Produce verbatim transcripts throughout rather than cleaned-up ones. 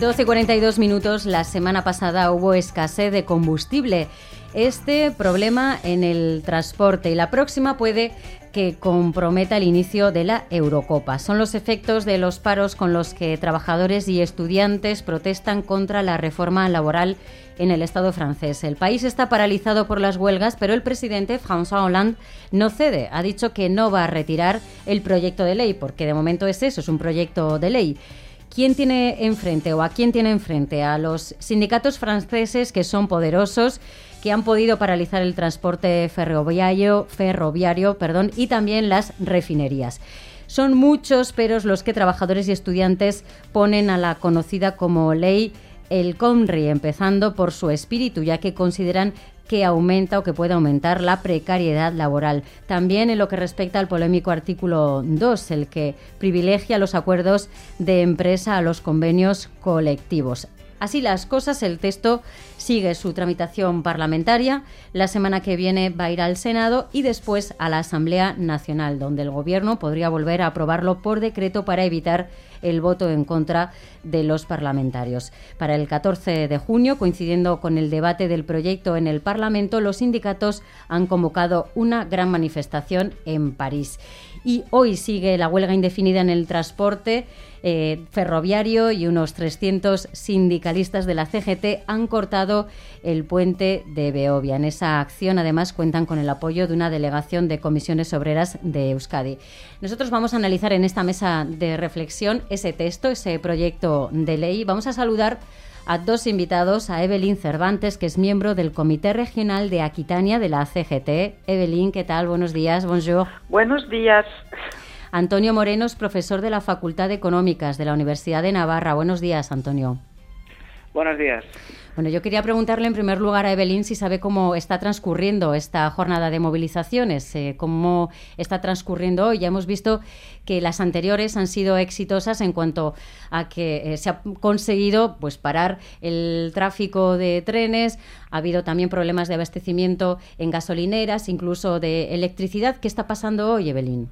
doce y cuarenta y dos minutos. La semana pasada hubo escasez de combustible. Este problema en el transporte y la próxima puede que comprometa el inicio de la Eurocopa. Son los efectos de los paros con los que trabajadores y estudiantes protestan contra la reforma laboral en el Estado francés. El país está paralizado por las huelgas, pero el presidente François Hollande no cede. Ha dicho que no va a retirar el proyecto de ley, porque de momento es eso, es un proyecto de ley. ¿Quién tiene enfrente o a quién tiene enfrente? A los sindicatos franceses, que son poderosos, que han podido paralizar el transporte ferroviario, ferroviario perdón, y también las refinerías. Son muchos peros los que trabajadores y estudiantes ponen a la conocida como ley El Khomri, empezando por su espíritu, ya que consideran que aumenta o que puede aumentar la precariedad laboral. También en lo que respecta al polémico artículo dos, el que privilegia los acuerdos de empresa a los convenios colectivos. Así las cosas, el texto sigue su tramitación parlamentaria. La semana que viene va a ir al Senado y después a la Asamblea Nacional, donde el Gobierno podría volver a aprobarlo por decreto para evitar el voto en contra de los parlamentarios. Para el catorce de junio, coincidiendo con el debate del proyecto en el Parlamento, los sindicatos han convocado una gran manifestación en París. Y hoy sigue la huelga indefinida en el transporte eh, ferroviario y unos trescientos sindicalistas de la C G T han cortado el puente de Beovia. En esa acción, además, cuentan con el apoyo de una delegación de comisiones obreras de Euskadi. Nosotros vamos a analizar en esta mesa de reflexión ese texto, ese proyecto de ley. Vamos a saludar a dos invitados, a Evelyn Cervantes, que es miembro del Comité Regional de Aquitania de la C G T. Evelyn, ¿qué tal? Buenos días, bonjour. Buenos días. Antonio Moreno es profesor de la Facultad de Económicas de la Universidad de Navarra. Buenos días, Antonio. Buenos días. Bueno, yo quería preguntarle en primer lugar a Evelyn si sabe cómo está transcurriendo esta jornada de movilizaciones, eh, cómo está transcurriendo hoy. Ya hemos visto que las anteriores han sido exitosas en cuanto a que eh, se ha conseguido pues parar el tráfico de trenes, ha habido también problemas de abastecimiento en gasolineras, incluso de electricidad. ¿Qué está pasando hoy, Evelyn?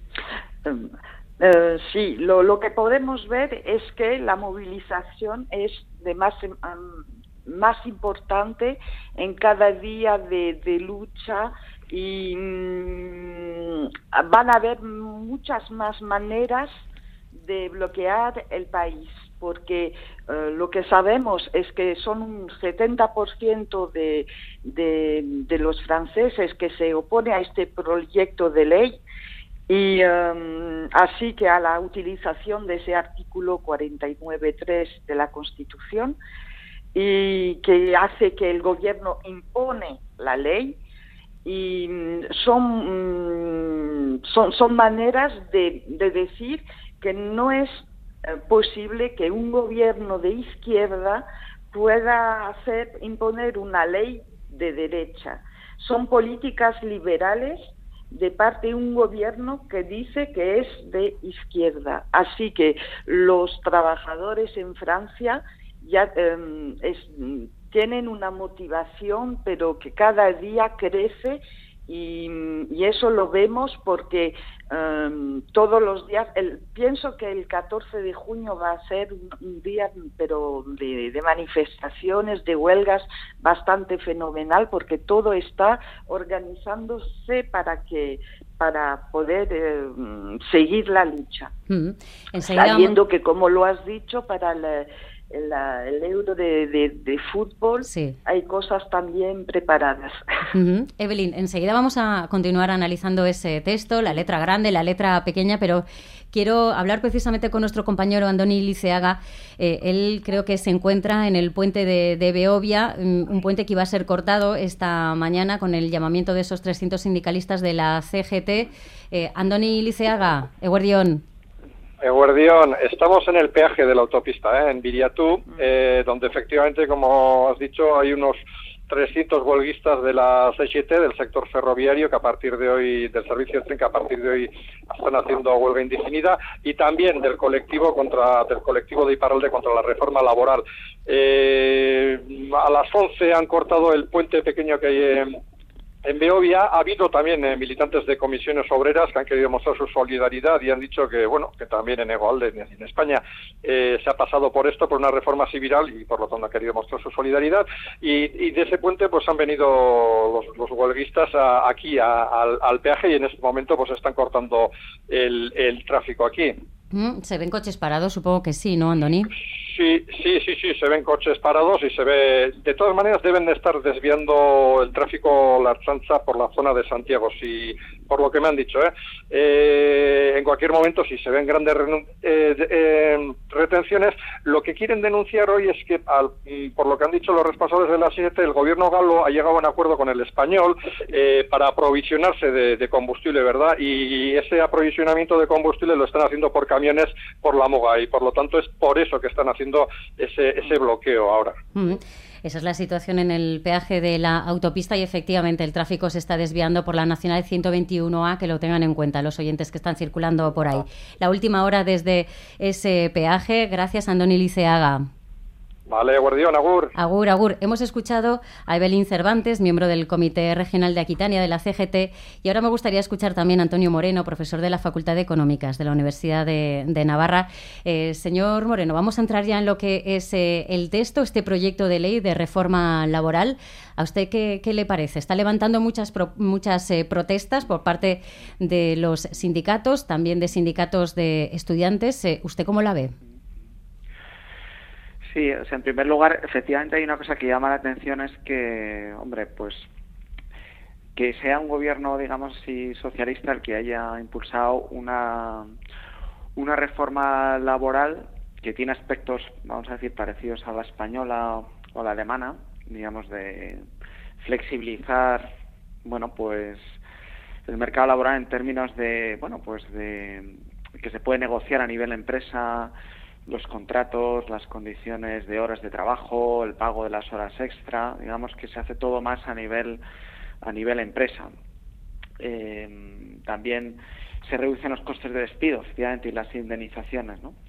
Um. Uh, sí, lo, lo que podemos ver es que la movilización es de más, um, más importante en cada día de, de lucha y um, van a haber muchas más maneras de bloquear el país, porque uh, lo que sabemos es que son un setenta por ciento de, de, de los franceses que se opone a este proyecto de ley. Y um, así que a la utilización de ese artículo cuarenta y nueve punto tres de la Constitución, y que hace que el gobierno impone la ley, y son, son, son maneras de, de decir que no es posible que un gobierno de izquierda pueda hacer imponer una ley de derecha. Son políticas liberales de parte de un gobierno que dice que es de izquierda. Así que los trabajadores en Francia ya eh, es, tienen una motivación, pero que cada día crece, y, y eso lo vemos porque um, todos los días, el, pienso que el catorce de junio va a ser un, un día pero de, de manifestaciones, de huelgas bastante fenomenal, porque todo está organizándose para que para poder eh, seguir la lucha. Mm. Sabiendo que, como lo has dicho, para la El, el euro de, de, de fútbol, sí, hay cosas también preparadas. Uh-huh. Evelyn, enseguida vamos a continuar analizando ese texto, la letra grande, la letra pequeña, pero quiero hablar precisamente con nuestro compañero Andoni Liceaga. Eh, él creo que se encuentra en el puente de, de Beovia, un puente que iba a ser cortado esta mañana con el llamamiento de esos trescientos sindicalistas de la C G T. Eh, Andoni Liceaga, eguerdión. Eguerdión, estamos en el peaje de la autopista, ¿eh? En Viriatú, eh, donde efectivamente, como has dicho, hay unos trescientos huelguistas de la C G T, del sector ferroviario, que a partir de hoy, del servicio de tren, que a partir de hoy están haciendo huelga indefinida, y también del colectivo contra del colectivo de Iparralde contra la reforma laboral. Eh, a las once han cortado el puente pequeño que hay en en Beovia ha habido también eh, militantes de comisiones obreras que han querido mostrar su solidaridad y han dicho que, bueno, que también en Egoalde, en España, eh, se ha pasado por esto, por una reforma civil y por lo tanto han querido mostrar su solidaridad. Y, y de ese puente pues han venido los, los huelguistas a, aquí a, al, al peaje y en este momento pues están cortando el, el tráfico aquí. Mm, ¿se ven coches parados? Supongo que sí, ¿no, Andoni? Sí, sí, sí, sí, se ven coches parados y se ve... De todas maneras deben de estar desviando el tráfico la Ertzaintza por la zona de Santiago, si, por lo que me han dicho, ¿eh? Eh, en cualquier momento, si se ven grandes eh, eh, retenciones, lo que quieren denunciar hoy es que, al, por lo que han dicho los responsables de la siete, el gobierno galo ha llegado a un acuerdo con el español eh, para aprovisionarse de, de combustible, ¿verdad? Y ese aprovisionamiento de combustible lo están haciendo por camiones por la Moga y por lo tanto es por eso que están haciendo ese, ese bloqueo ahora. Mm. Esa es la situación en el peaje de la autopista y efectivamente el tráfico se está desviando por la Nacional ciento veintiuno A, que lo tengan en cuenta los oyentes que están circulando por ahí. La última hora desde ese peaje. Gracias, Andoni Liceaga. Vale, guardión, agur. Agur, agur. Hemos escuchado a Evelyn Cervantes, miembro del Comité Regional de Aquitania de la C G T, y ahora me gustaría escuchar también a Antonio Moreno, profesor de la Facultad de Económicas de la Universidad de, de Navarra. Eh, señor Moreno, vamos a entrar ya en lo que es eh, el texto, este proyecto de ley de reforma laboral. ¿A usted qué, qué le parece? Está levantando muchas, pro, muchas eh, protestas por parte de los sindicatos, también de sindicatos de estudiantes. Eh, ¿Usted cómo la ve? Sí, o sea, en primer lugar, efectivamente hay una cosa que llama la atención, es que, hombre, pues que sea un gobierno, digamos, si socialista el que haya impulsado una, una reforma laboral que tiene aspectos, vamos a decir, parecidos a la española o a la alemana, digamos, de flexibilizar, bueno, pues el mercado laboral en términos de, bueno, pues de que se puede negociar a nivel empresa los contratos, las condiciones de horas de trabajo, el pago de las horas extra, digamos que se hace todo más a nivel a nivel empresa. Eh, también se reducen los costes de despido, efectivamente, y las indemnizaciones, ¿no?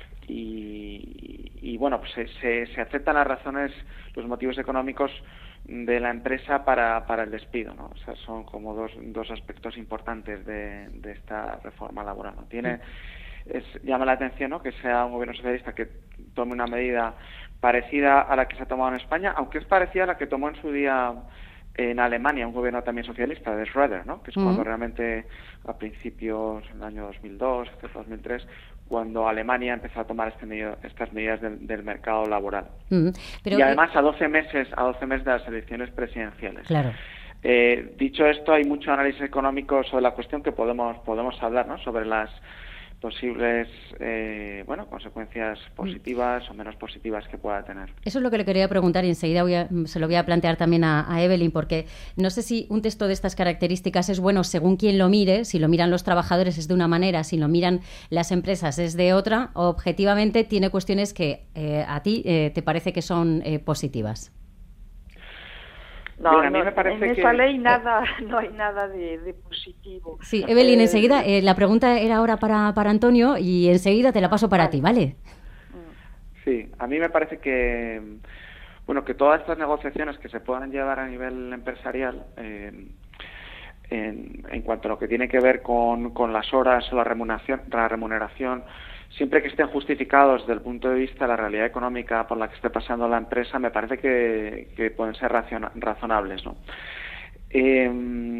Y, y bueno, pues se, se, se aceptan las razones, los motivos económicos de la empresa para, para el despido, ¿no? O sea, son como dos, dos aspectos importantes de, de esta reforma laboral, ¿no? Tiene... Es, llama la atención, ¿no?, que sea un gobierno socialista que tome una medida parecida a la que se ha tomado en España, aunque es parecida a la que tomó en su día en Alemania, un gobierno también socialista, de Schröder, ¿no?, que es uh-huh. cuando realmente a principios del año dos mil dos, dos mil tres, cuando Alemania empezó a tomar este medio, estas medidas del, del mercado laboral. Uh-huh. Pero, y además a doce meses, a doce meses de las elecciones presidenciales. Claro. Eh, dicho esto, hay mucho análisis económico sobre la cuestión que podemos podemos hablar, ¿no?, sobre las posibles eh, bueno consecuencias positivas o menos positivas que pueda tener. Eso es lo que le quería preguntar y enseguida voy a, se lo voy a plantear también a, a Evelyn, porque no sé si un texto de estas características es bueno según quien lo mire. Si lo miran los trabajadores es de una manera, si lo miran las empresas es de otra, o objetivamente tiene cuestiones que eh, a ti eh, te parece que son eh, positivas. No, Bien, a mí no, me parece en que... esa ley nada, no hay nada de, de positivo. Sí, Evelyn, eh, enseguida, eh, la pregunta era ahora para, para Antonio y enseguida te la paso para ti, ¿vale? Sí, a mí me parece que, bueno, que todas estas negociaciones que se puedan llevar a nivel empresarial, eh, en, en cuanto a lo que tiene que ver con, con las horas o la remuneración, la remuneración, siempre que estén justificados desde el punto de vista de la realidad económica por la que esté pasando la empresa, me parece que, que pueden ser raciona, razonables, ¿no? Eh,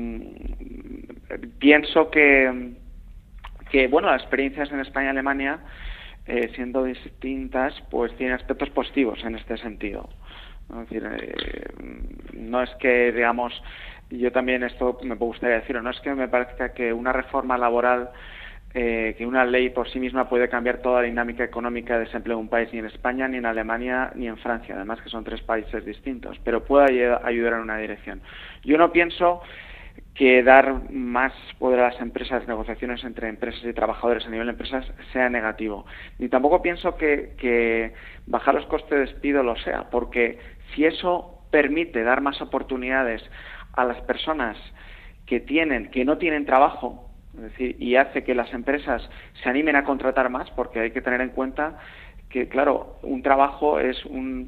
pienso que, que, bueno, las experiencias en España y Alemania, eh, siendo distintas, pues tienen aspectos positivos en este sentido. Es decir, eh, no es que, digamos, yo también esto me gustaría decirlo, no es que me parezca que una reforma laboral, Eh, que una ley por sí misma puede cambiar toda la dinámica económica de desempleo de un país, ni en España, ni en Alemania, ni en Francia, además que son tres países distintos, pero puede ayudar en una dirección. Yo no pienso que dar más poder a las empresas, negociaciones entre empresas y trabajadores a nivel de empresas, sea negativo. Ni tampoco pienso que, que bajar los costes de despido lo sea, porque si eso permite dar más oportunidades a las personas que tienen, que no tienen trabajo, es decir, y hace que las empresas se animen a contratar más, porque hay que tener en cuenta que, claro, un trabajo es un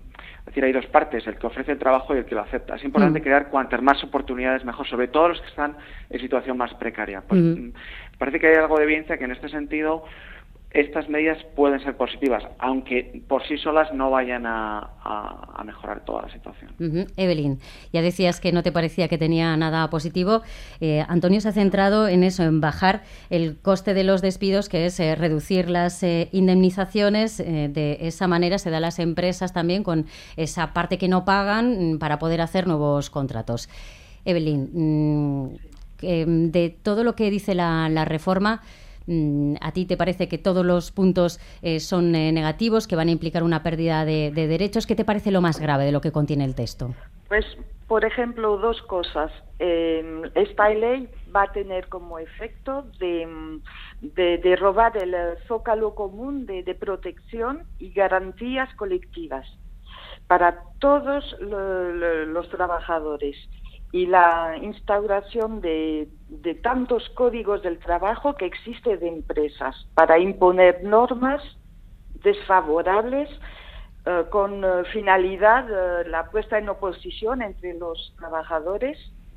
decir, hay dos partes, el que ofrece el trabajo y el que lo acepta. Es importante mm. crear cuantas más oportunidades mejor, sobre todo los que están en situación más precaria. Pues, mm. Parece que hay algo de evidencia que en este sentido estas medidas pueden ser positivas, aunque por sí solas no vayan a, a, a mejorar toda la situación. Uh-huh. Evelyn, ya decías que no te parecía que tenía nada positivo. Eh, Antonio se ha centrado en eso, en bajar el coste de los despidos, que es eh, reducir las eh, indemnizaciones. Eh, de esa manera se da a las empresas también con esa parte que no pagan para poder hacer nuevos contratos. Evelyn, mmm, eh, de todo lo que dice la, la reforma, ¿a ti te parece que todos los puntos eh, son eh, negativos, que van a implicar una pérdida de, de derechos? ¿Qué te parece lo más grave de lo que contiene el texto? Pues, por ejemplo, dos cosas. Eh, esta ley va a tener como efecto de, de, de robar el zócalo común de, de protección y garantías colectivas para todos lo, lo, los trabajadores. Y la instauración de, de tantos códigos del trabajo que existe de empresas para imponer normas desfavorables eh, con eh, finalidad eh, la puesta en oposición entre los trabajadores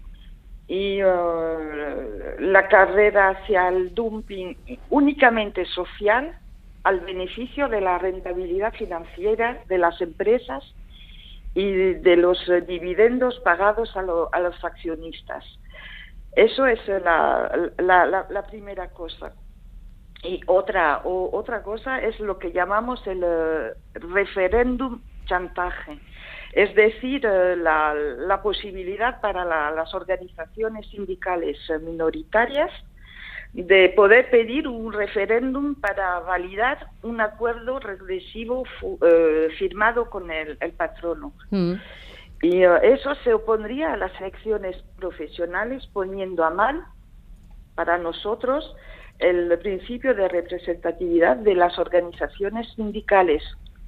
y eh, la carrera hacia el dumping únicamente social al beneficio de la rentabilidad financiera de las empresas y de los eh, dividendos pagados a, lo, a los accionistas. Eso es la, la, la, la primera cosa. Y otra, o, otra cosa es lo que llamamos el uh, referéndum chantaje. Es decir, uh, la, la posibilidad para la, las organizaciones sindicales minoritarias de poder pedir un referéndum para validar un acuerdo regresivo eh, firmado con el, el patrono. Mm. Y uh, eso se opondría a las elecciones profesionales, poniendo a mal para nosotros el principio de representatividad de las organizaciones sindicales.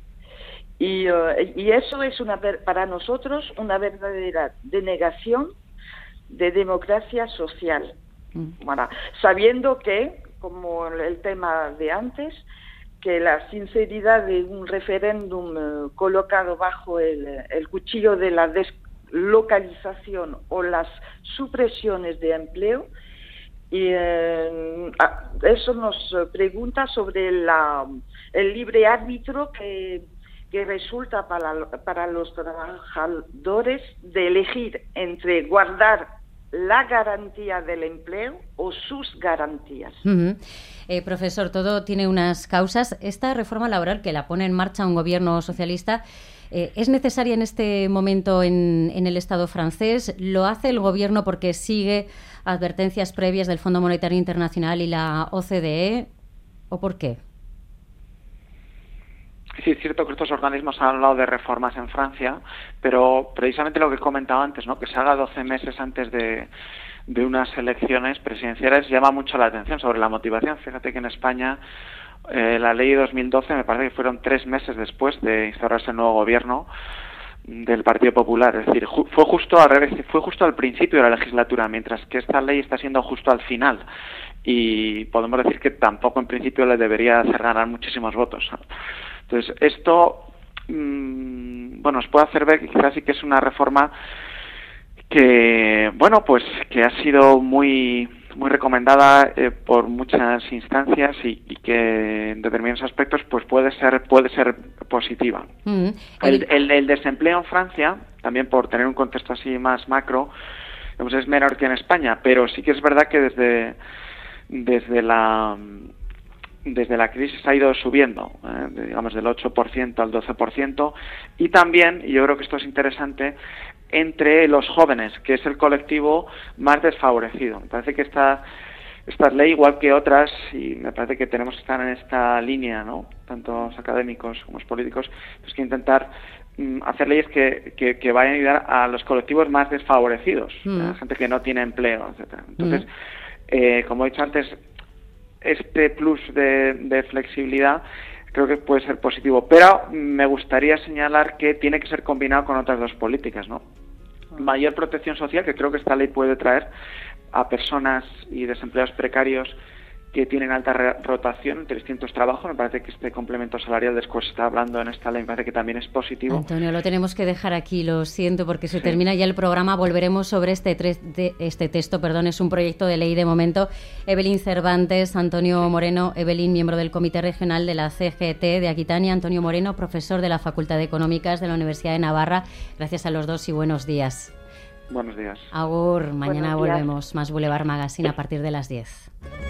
Y, uh, y eso es una para nosotros una verdadera denegación de democracia social. Bueno, sabiendo que, como el tema de antes, que la sinceridad de un referéndum eh, colocado bajo el, el cuchillo de la deslocalización o las supresiones de empleo, y eh, eso nos pregunta sobre la, el libre árbitro que, que resulta para, para los trabajadores de elegir entre guardar la garantía del empleo o sus garantías. Uh-huh. Eh, profesor, todo tiene unas causas. Esta reforma laboral que la pone en marcha un gobierno socialista, eh, ¿es necesaria en este momento en, en el Estado francés? ¿Lo hace el gobierno porque sigue advertencias previas del Fondo Monetario Internacional y la O C D E? ¿O por qué? Sí, es cierto que estos organismos han hablado de reformas en Francia, pero precisamente lo que he comentado antes, ¿no?, que se haga doce meses antes de, de unas elecciones presidenciales llama mucho la atención sobre la motivación. Fíjate que en España eh, la ley de dos mil doce me parece que fueron tres meses después de instaurarse el nuevo gobierno del Partido Popular, es decir, ju- fue justo al revés, fue justo al principio de la legislatura, mientras que esta ley está siendo justo al final, y podemos decir que tampoco en principio le debería hacer ganar muchísimos votos. Entonces, esto, mmm, bueno, nos puede hacer ver que quizás sí que es una reforma que, bueno, pues que ha sido muy muy recomendada eh, por muchas instancias y, y que en determinados aspectos pues puede ser puede ser positiva. Mm, el, el, el desempleo en Francia, también por tener un contexto así más macro, pues es menor que en España, pero sí que es verdad que desde desde la desde la crisis ha ido subiendo, eh, digamos del ocho por ciento al doce por ciento, y también, y yo creo que esto es interesante, entre los jóvenes, que es el colectivo más desfavorecido. Me parece que esta, esta ley, igual que otras, y me parece que tenemos que estar en esta línea, ¿no?, tanto los académicos como los políticos, pues que intentar mm, hacer leyes que, que, que vayan a ayudar a los colectivos más desfavorecidos, mm. a la gente que no tiene empleo, etcétera. Entonces, mm. eh, como he dicho antes, este plus de, de flexibilidad creo que puede ser positivo, pero me gustaría señalar que tiene que ser combinado con otras dos políticas, ¿no? Mayor protección social, que creo que esta ley puede traer a personas y desempleados precarios que tienen alta rotación entre distintos trabajos. Me parece que este complemento salarial, después se está hablando en esta ley, me parece que también es positivo. Antonio, lo tenemos que dejar aquí, lo siento, porque se sí. termina ya el programa. Volveremos sobre este, tre- de, este texto, perdón, es un proyecto de ley de momento. Evelyn Cervantes, Antonio Moreno. Evelyn, miembro del Comité Regional de la C G T de Aquitania. Antonio Moreno, profesor de la Facultad de Económicas de la Universidad de Navarra. Gracias a los dos y buenos días. Buenos días. Agur, mañana Buenos días. Volvemos. Más Boulevard Magazine a partir de las diez.